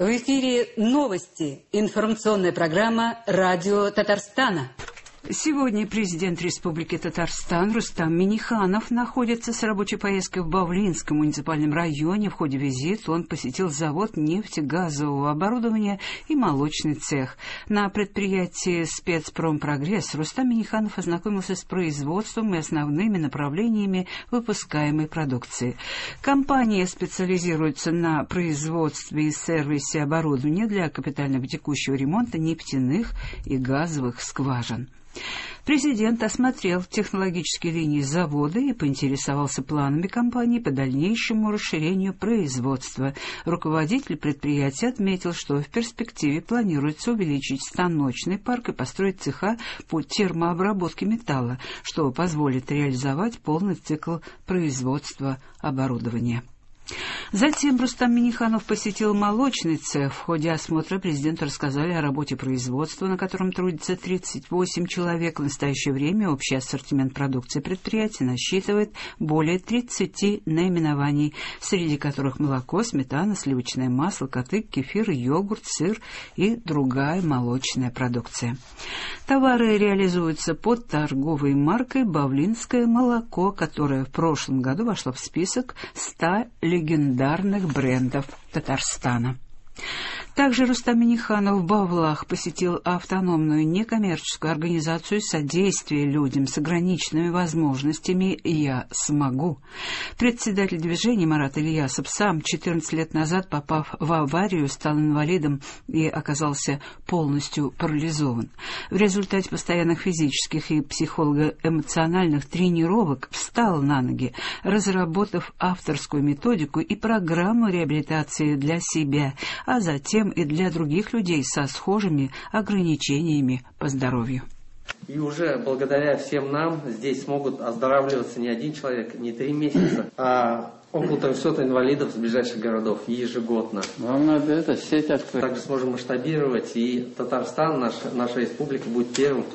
В эфире новости. Информационная программа «Радио Татарстана». Сегодня президент Республики Татарстан Рустам Минниханов находится с рабочей поездкой в Бавлинском муниципальном районе. В ходе визита он посетил завод нефтегазового оборудования и молочный цех. На предприятии «Спецпромпрогресс» Рустам Минниханов ознакомился с производством и основными направлениями выпускаемой продукции. Компания специализируется на производстве и сервисе оборудования для капитального текущего ремонта нефтяных и газовых скважин. Президент осмотрел технологические линии завода и поинтересовался планами компании по дальнейшему расширению производства. Руководитель предприятия отметил, что в перспективе планируется увеличить станочный парк и построить цеха по термообработке металла, что позволит реализовать полный цикл производства оборудования. Затем Рустам Минниханов посетил молочный цех. В ходе осмотра президенту рассказали о работе производства, на котором трудится 38 человек. В настоящее время общий ассортимент продукции предприятия насчитывает более 30 наименований, среди которых молоко, сметана, сливочное масло, котык, кефир, йогурт, сыр и другая молочная продукция. Товары реализуются под торговой маркой «Бавлинское молоко», которое в прошлом году вошло в список 100 легендарных брендов Татарстана. Также Рустам Минниханов в Бавлах посетил автономную некоммерческую организацию содействия людям с ограниченными возможностями «Я смогу». Председатель движения Марат Ильясов сам 14 лет назад, попав в аварию, стал инвалидом и оказался полностью парализован. В результате постоянных физических и психолого-эмоциональных тренировок встал на ноги, разработав авторскую методику и программу реабилитации для себя, а затем и для других людей со схожими ограничениями по здоровью. И уже благодаря всем нам здесь смогут оздоравливаться не один человек, не 3 месяца, а около 300 инвалидов с ближайших городов ежегодно. Вам надо сеть открыть. Также сможем масштабировать, и Татарстан, наша республика, будет первым.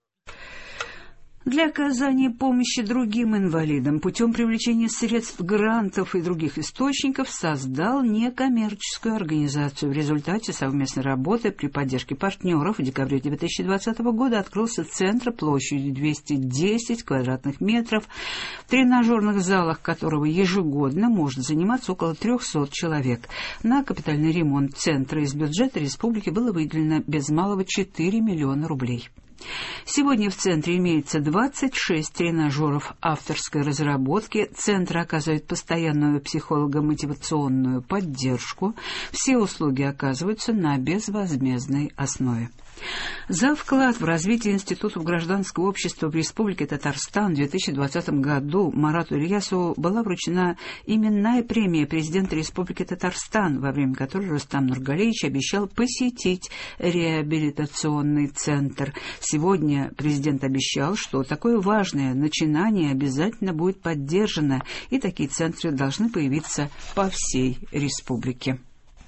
Для оказания помощи другим инвалидам путем привлечения средств, грантов и других источников создал некоммерческую организацию. В результате совместной работы при поддержке партнеров в декабре 2020 года открылся центр площадью 210 квадратных метров, в тренажерных залах которого ежегодно может заниматься около 300 человек. На капитальный ремонт центра из бюджета республики было выделено без малого 4 миллиона рублей. Сегодня в центре имеется 26 тренажеров авторской разработки. Центр оказывает постоянную психолого-мотивационную поддержку. Все услуги оказываются на безвозмездной основе. За вклад в развитие институтов гражданского общества в Республике Татарстан в 2020 году Марату Ильясову была вручена именная премия президента Республики Татарстан, во время которой Рустам Нургалиевич обещал посетить реабилитационный центр. Сегодня президент обещал, что такое важное начинание обязательно будет поддержано, и такие центры должны появиться по всей республике.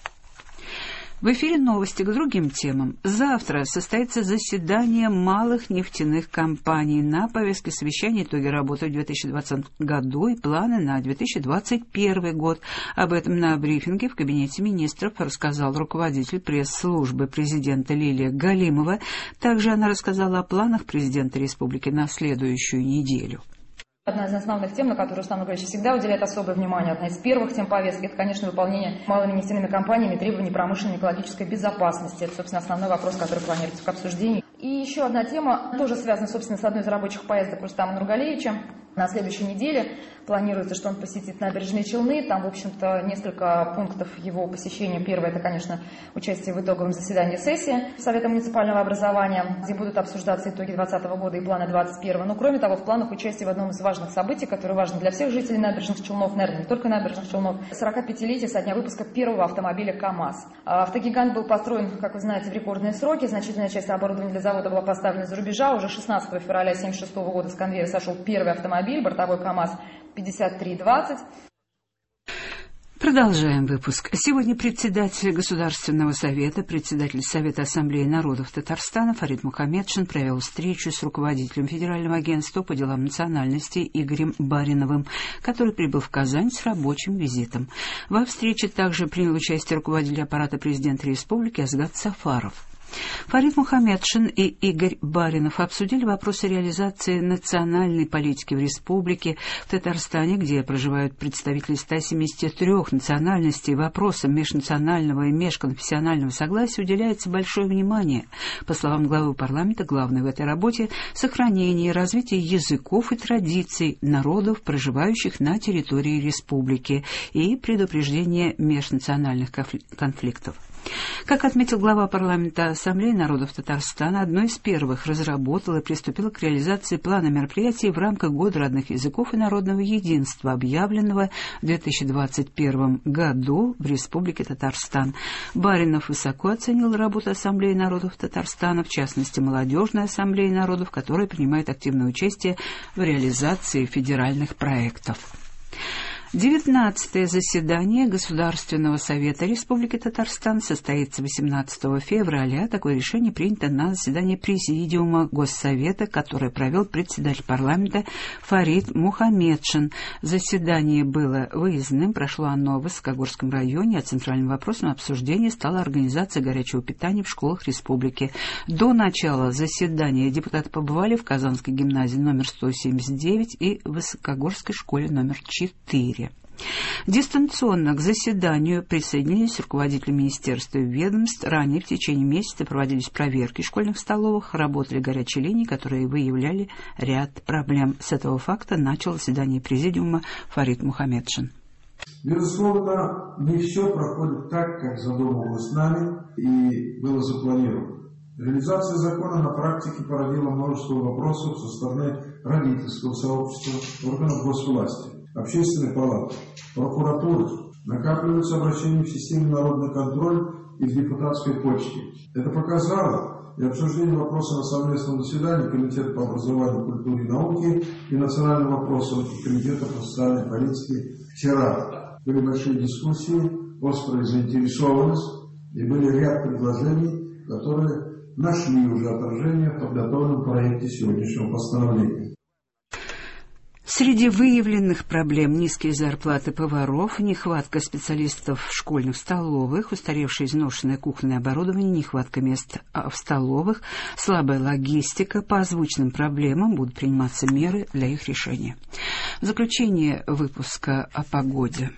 В эфире новости к другим темам. Завтра состоится заседание малых нефтяных компаний. На повестке совещания итоги работы в 2020 году и планы на 2021 год. Об этом на брифинге в кабинете министров рассказал руководитель пресс-службы президента Лилия Галимова. Также она рассказала о планах президента республики на следующую неделю. Одна из основных тем, на которую Рустам Нургалиевич всегда уделяет особое внимание, одна из первых тем повестки, это, конечно, выполнение малыми нефтяными компаниями требований промышленной и экологической безопасности. Это, собственно, основной вопрос, который планируется к обсуждению. И еще одна тема, тоже связана, собственно, с одной из рабочих поездок Рустама Нургалиевича. На следующей неделе планируется, что он посетит набережные Челны. Там, в общем-то, несколько пунктов его посещения. Первое, это, конечно, участие в итоговом заседании сессии Совета муниципального образования, где будут обсуждаться итоги 2020 года и планы 2021. Но, кроме того, в планах участие в одном из важных событий, которое важно для всех жителей набережных Челнов, наверное, не только набережных Челнов, 45-летие со дня выпуска первого автомобиля КАМАЗ. Автогигант был построен, как вы знаете, в рекордные сроки. Значительная часть оборудования для завода была поставлена из-за рубежа. Уже 16 февраля 1976 года с конвейера сошел первый автомобиль, бортовой КАМАЗ 5320. Продолжаем выпуск. Сегодня председатель Государственного совета, председатель Совета Ассамблеи народов Татарстана Фарид Мухаммедшин провел встречу с руководителем Федерального агентства по делам национальностей Игорем Бариновым, который прибыл в Казань с рабочим визитом. Во встрече также принял участие руководитель аппарата президента республики Азгат Сафаров. Фарид Мухаммедшин и Игорь Баринов обсудили вопросы реализации национальной политики в республике. В Татарстане, где проживают представители 173 национальностей, вопросам межнационального и межконфессионального согласия уделяется большое внимание. По словам главы парламента, главное в этой работе – сохранение и развитие языков и традиций народов, проживающих на территории республики, и предупреждение межнациональных конфликтов. Как отметил глава парламента Ассамблеи народов Татарстана, одной из первых разработала и приступила к реализации плана мероприятий в рамках Года родных языков и народного единства, объявленного в 2021 году в Республике Татарстан. Баринов высоко оценил работу Ассамблеи народов Татарстана, в частности, Молодежной ассамблеи народов, которая принимает активное участие в реализации федеральных проектов. 19-е заседание Государственного совета Республики Татарстан состоится 18 февраля. Такое решение принято на заседании Президиума Госсовета, которое провел председатель парламента Фарид Мухаммедшин. Заседание было выездным, прошло оно в Высокогорском районе, а центральным вопросом обсуждения стала организация горячего питания в школах республики. До начала заседания депутаты побывали в Казанской гимназии номер 179 и в Высокогорской школе номер 4. Дистанционно к заседанию присоединились руководители министерства и ведомств. Ранее в течение месяца проводились проверки в школьных столовых, работали горячие линии, которые выявляли ряд проблем. С этого факта начал заседание президиума Фарид Мухаммедшин. Безусловно, не все проходит так, как задумывалось нами и было запланировано. Реализация закона на практике породила множество вопросов со стороны родительского сообщества, органов госвласти, общественной палаты, прокуратуры. Накапливаются обращения в системе народный контроль и в депутатской почте. Это показало и обсуждение вопроса на совместном заседании Комитета по образованию, культуре и науке и национальным вопросам Комитета по социальной политике вчера. Были большие дискуссии, острая заинтересованность и были ряд предложений, которые нашли уже отражение в подготовленном проекте сегодняшнего постановления. Среди выявленных проблем низкие зарплаты поваров, нехватка специалистов в школьных столовых, устаревшее изношенное кухонное оборудование, нехватка мест в столовых, слабая логистика. По озвученным проблемам будут приниматься меры для их решения. В заключение выпуска о погоде.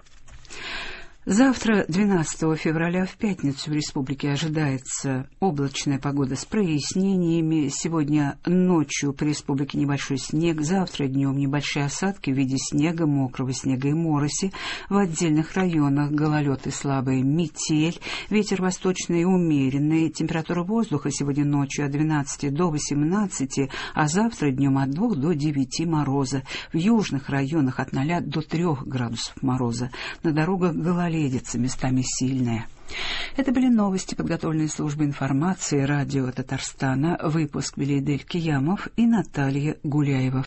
Завтра, 12 февраля, в пятницу в республике ожидается облачная погода с прояснениями. Сегодня ночью по республике небольшой снег, завтра днем небольшие осадки в виде снега, мокрого снега и мороси. В отдельных районах гололед и слабая метель, ветер восточный умеренный. Температура воздуха сегодня ночью от 12 до 18, а завтра днем от 2 до 9 мороза. В южных районах от 0 до 3 градусов мороза. На дорогах гололедица, местами сильная. Это были новости, подготовленные службой информации радио Татарстана. Выпуск вели Эдель Киямов и Наталья Гуляева.